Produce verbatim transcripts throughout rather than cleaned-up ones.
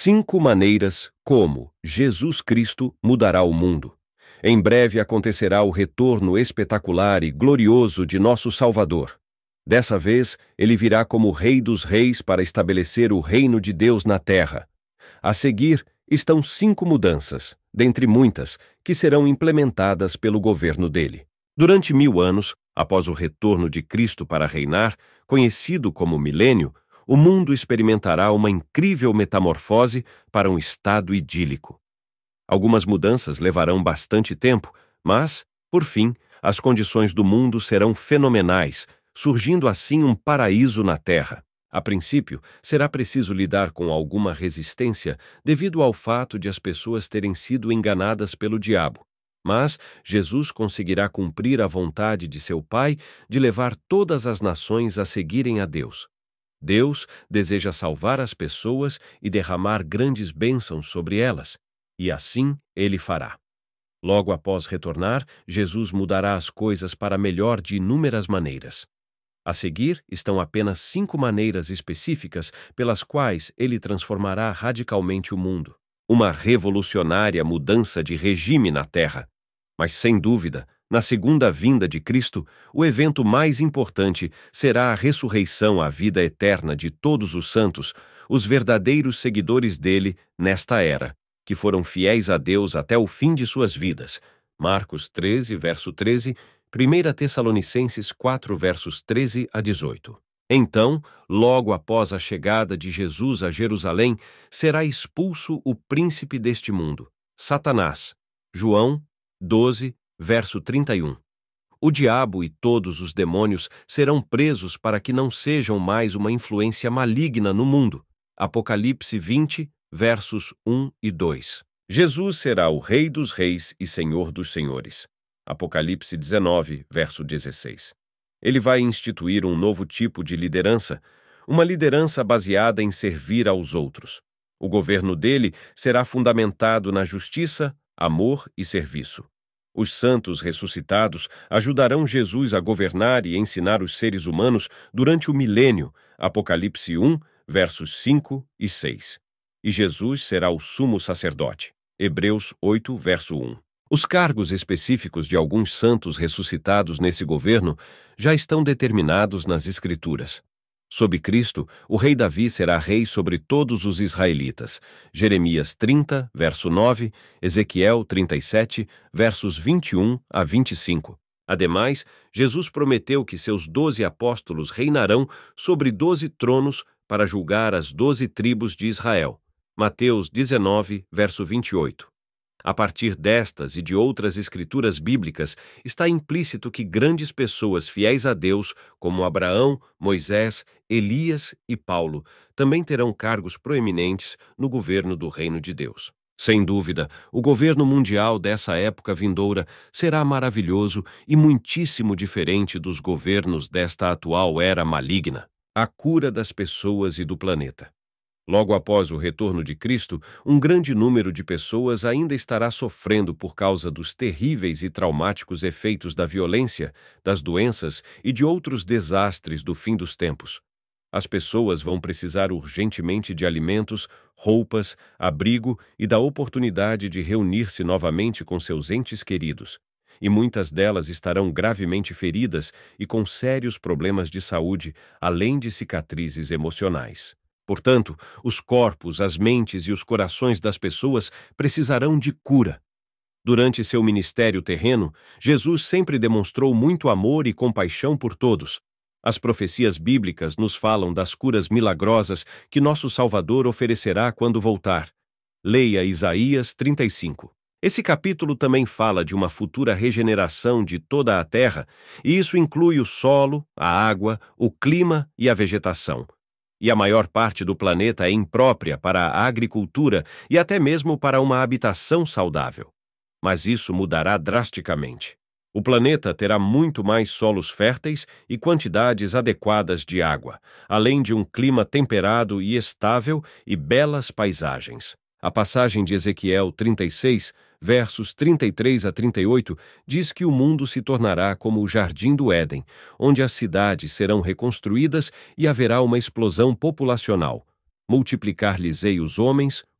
Cinco maneiras como Jesus Cristo mudará o mundo. Em breve acontecerá o retorno espetacular e glorioso de nosso Salvador. Dessa vez, ele virá como Rei dos Reis para estabelecer o reino de Deus na terra. A seguir estão cinco mudanças, dentre muitas, que serão implementadas pelo governo dele. Durante mil anos, após o retorno de Cristo para reinar, conhecido como milênio, o mundo experimentará uma incrível metamorfose para um estado idílico. Algumas mudanças levarão bastante tempo, mas, por fim, as condições do mundo serão fenomenais, surgindo assim um paraíso na Terra. A princípio, será preciso lidar com alguma resistência devido ao fato de as pessoas terem sido enganadas pelo diabo. Mas Jesus conseguirá cumprir a vontade de seu Pai de levar todas as nações a seguirem a Deus. Deus deseja salvar as pessoas e derramar grandes bênçãos sobre elas, e assim ele fará. Logo após retornar, Jesus mudará as coisas para melhor de inúmeras maneiras. A seguir estão apenas cinco maneiras específicas pelas quais ele transformará radicalmente o mundo. Uma revolucionária mudança de regime na Terra. Mas, sem dúvida, na segunda vinda de Cristo, o evento mais importante será a ressurreição à vida eterna de todos os santos, os verdadeiros seguidores dele nesta era, que foram fiéis a Deus até o fim de suas vidas. Marcos treze, verso treze, primeira Tessalonicenses quatro, versos treze a dezoito. Então, logo após a chegada de Jesus a Jerusalém, será expulso o príncipe deste mundo, Satanás. João doze, verso trinta e um. O diabo e todos os demônios serão presos para que não sejam mais uma influência maligna no mundo. Apocalipse vinte, versos um e dois. Jesus será o Rei dos Reis e Senhor dos Senhores. Apocalipse dezenove, verso dezesseis. Ele vai instituir um novo tipo de liderança, uma liderança baseada em servir aos outros. O governo dele será fundamentado na justiça, amor e serviço. Os santos ressuscitados ajudarão Jesus a governar e ensinar os seres humanos durante o milênio, Apocalipse um, versos cinco e seis. E Jesus será o sumo sacerdote, Hebreus oito, verso um. Os cargos específicos de alguns santos ressuscitados nesse governo já estão determinados nas Escrituras. Sob Cristo, o rei Davi será rei sobre todos os israelitas. Jeremias trinta, verso nove, Ezequiel trinta e sete, versos vinte e um a vinte e cinco. Ademais, Jesus prometeu que seus doze apóstolos reinarão sobre doze tronos para julgar as doze tribos de Israel. Mateus dezenove, verso vinte e oito. A partir destas e de outras escrituras bíblicas, está implícito que grandes pessoas fiéis a Deus, como Abraão, Moisés, Elias e Paulo, também terão cargos proeminentes no governo do reino de Deus. Sem dúvida, o governo mundial dessa época vindoura será maravilhoso e muitíssimo diferente dos governos desta atual era maligna. A cura das pessoas e do planeta. Logo após o retorno de Cristo, um grande número de pessoas ainda estará sofrendo por causa dos terríveis e traumáticos efeitos da violência, das doenças e de outros desastres do fim dos tempos. As pessoas vão precisar urgentemente de alimentos, roupas, abrigo e da oportunidade de reunir-se novamente com seus entes queridos. E muitas delas estarão gravemente feridas e com sérios problemas de saúde, além de cicatrizes emocionais. Portanto, os corpos, as mentes e os corações das pessoas precisarão de cura. Durante seu ministério terreno, Jesus sempre demonstrou muito amor e compaixão por todos. As profecias bíblicas nos falam das curas milagrosas que nosso Salvador oferecerá quando voltar. Leia Isaías trinta e cinco. Esse capítulo também fala de uma futura regeneração de toda a terra, e isso inclui o solo, a água, o clima e a vegetação. E a maior parte do planeta é imprópria para a agricultura e até mesmo para uma habitação saudável. Mas isso mudará drasticamente. O planeta terá muito mais solos férteis e quantidades adequadas de água, além de um clima temperado e estável e belas paisagens. A passagem de Ezequiel trinta e seis, versos trinta e três a trinta e oito, diz que o mundo se tornará como o Jardim do Éden, onde as cidades serão reconstruídas e haverá uma explosão populacional. Multiplicar-lhes-ei os homens,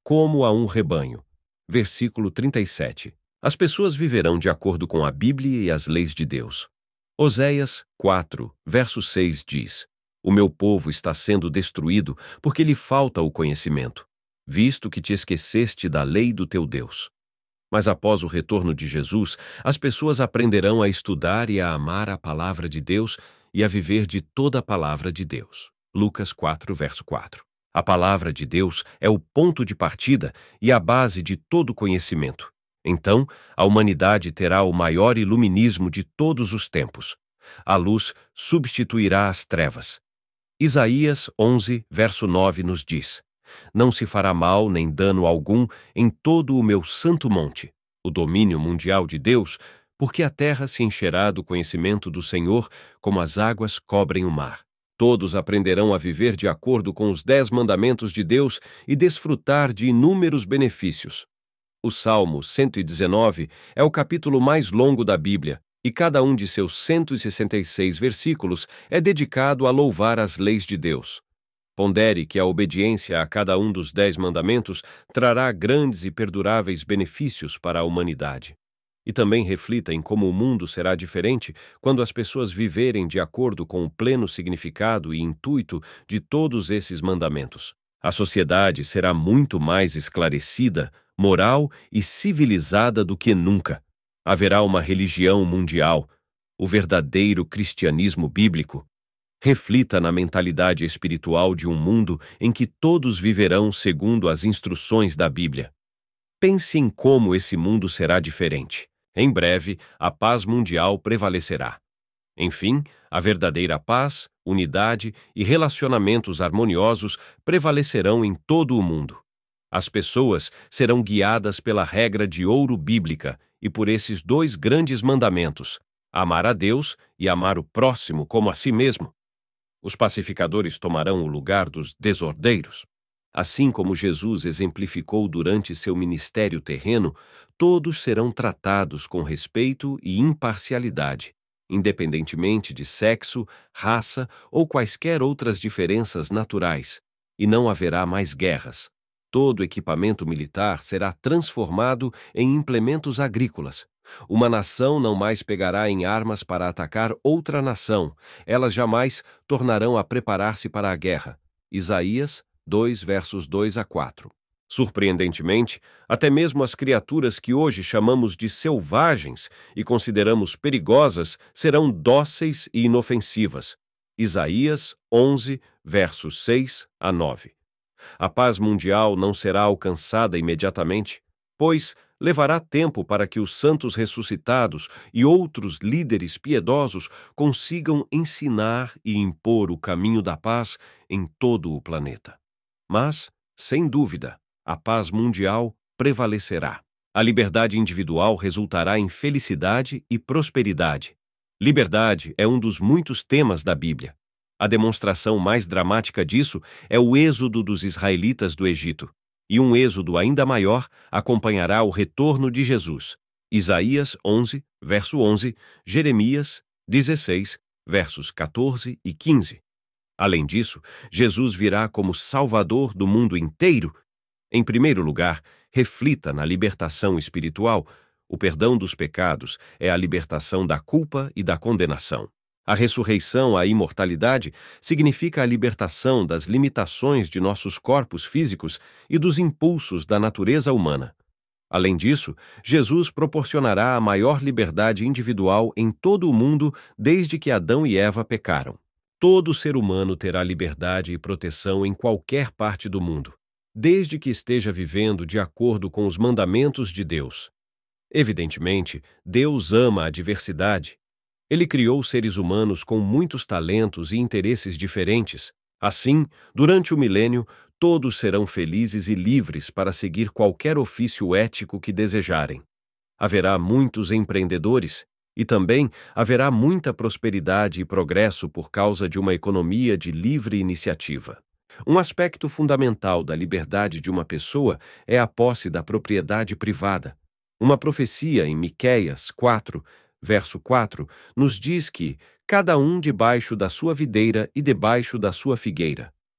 como a um rebanho. Versículo trinta e sete. As pessoas viverão de acordo com a Bíblia e as leis de Deus. Oséias quatro, verso seis diz: O meu povo está sendo destruído porque lhe falta o conhecimento, visto que te esqueceste da lei do teu Deus. Mas após o retorno de Jesus, as pessoas aprenderão a estudar e a amar a palavra de Deus e a viver de toda a palavra de Deus. Lucas quatro, verso quatro. A palavra de Deus é o ponto de partida e a base de todo conhecimento. Então, a humanidade terá o maior iluminismo de todos os tempos. A luz substituirá as trevas. Isaías onze, verso nove nos diz: Não se fará mal nem dano algum em todo o meu santo monte, o domínio mundial de Deus, porque a terra se encherá do conhecimento do Senhor, como as águas cobrem o mar. Todos aprenderão a viver de acordo com os dez mandamentos de Deus e desfrutar de inúmeros benefícios. O Salmo cento e dezenove é o capítulo mais longo da Bíblia, e cada um de seus cento e sessenta e seis versículos é dedicado a louvar as leis de Deus. Pondere que a obediência a cada um dos dez mandamentos trará grandes e perduráveis benefícios para a humanidade. E também reflita em como o mundo será diferente quando as pessoas viverem de acordo com o pleno significado e intuito de todos esses mandamentos. A sociedade será muito mais esclarecida, moral e civilizada do que nunca. Haverá uma religião mundial, o verdadeiro cristianismo bíblico. Reflita na mentalidade espiritual de um mundo em que todos viverão segundo as instruções da Bíblia. Pense em como esse mundo será diferente. Em breve, a paz mundial prevalecerá. Enfim, a verdadeira paz, unidade e relacionamentos harmoniosos prevalecerão em todo o mundo. As pessoas serão guiadas pela regra de ouro bíblica e por esses dois grandes mandamentos: amar a Deus e amar o próximo como a si mesmo. Os pacificadores tomarão o lugar dos desordeiros. Assim como Jesus exemplificou durante seu ministério terreno, todos serão tratados com respeito e imparcialidade, independentemente de sexo, raça ou quaisquer outras diferenças naturais, e não haverá mais guerras. Todo equipamento militar será transformado em implementos agrícolas. Uma nação não mais pegará em armas para atacar outra nação. Elas jamais tornarão a preparar-se para a guerra. Isaías dois, versos dois a quatro. Surpreendentemente, até mesmo as criaturas que hoje chamamos de selvagens e consideramos perigosas serão dóceis e inofensivas. Isaías onze, versos seis a nove. A paz mundial não será alcançada imediatamente, pois levará tempo para que os santos ressuscitados e outros líderes piedosos consigam ensinar e impor o caminho da paz em todo o planeta. Mas, sem dúvida, a paz mundial prevalecerá. A liberdade individual resultará em felicidade e prosperidade. Liberdade é um dos muitos temas da Bíblia. A demonstração mais dramática disso é o êxodo dos israelitas do Egito. E um êxodo ainda maior acompanhará o retorno de Jesus. Isaías onze, verso onze, Jeremias dezesseis, versos quatorze e quinze. Além disso, Jesus virá como Salvador do mundo inteiro. Em primeiro lugar, reflita na libertação espiritual. O perdão dos pecados é a libertação da culpa e da condenação. A ressurreição à imortalidade significa a libertação das limitações de nossos corpos físicos e dos impulsos da natureza humana. Além disso, Jesus proporcionará a maior liberdade individual em todo o mundo desde que Adão e Eva pecaram. Todo ser humano terá liberdade e proteção em qualquer parte do mundo, desde que esteja vivendo de acordo com os mandamentos de Deus. Evidentemente, Deus ama a diversidade. Ele criou seres humanos com muitos talentos e interesses diferentes. Assim, durante o milênio, todos serão felizes e livres para seguir qualquer ofício ético que desejarem. Haverá muitos empreendedores e também haverá muita prosperidade e progresso por causa de uma economia de livre iniciativa. Um aspecto fundamental da liberdade de uma pessoa é a posse da propriedade privada. Uma profecia em Miqueias quatro, verso quatro, nos diz que cada um debaixo da sua videira e debaixo da sua figueira.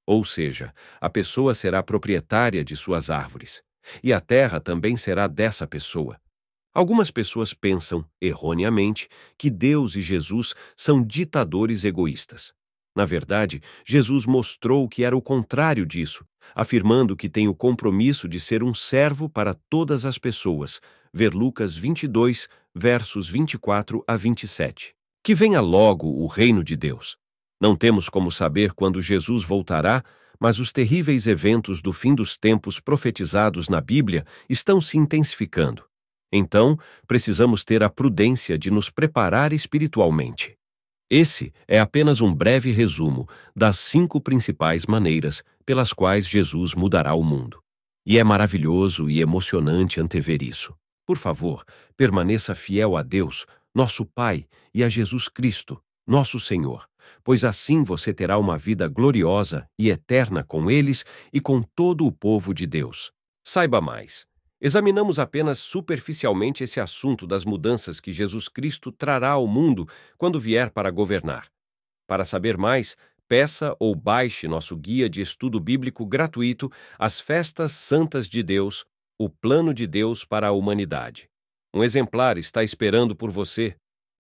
Ou seja, a pessoa será proprietária de suas árvores, e a terra também será dessa pessoa. Algumas pessoas pensam, erroneamente, que Deus e Jesus são ditadores egoístas. Na verdade, Jesus mostrou que era o contrário disso, afirmando que tem o compromisso de ser um servo para todas as pessoas. Ver Lucas vinte e dois, versos vinte e quatro a vinte e sete. Que venha logo o reino de Deus. Não temos como saber quando Jesus voltará, mas os terríveis eventos do fim dos tempos profetizados na Bíblia estão se intensificando. Então, precisamos ter a prudência de nos preparar espiritualmente. Esse é apenas um breve resumo das cinco principais maneiras pelas quais Jesus mudará o mundo. E é maravilhoso e emocionante antever isso. Por favor, permaneça fiel a Deus, nosso Pai, e a Jesus Cristo, nosso Senhor, pois assim você terá uma vida gloriosa e eterna com eles e com todo o povo de Deus. Saiba mais. Examinamos apenas superficialmente esse assunto das mudanças que Jesus Cristo trará ao mundo quando vier para governar. Para saber mais, peça ou baixe nosso guia de estudo bíblico gratuito, As Festas Santas de Deus, o Plano de Deus para a Humanidade. Um exemplar está esperando por você.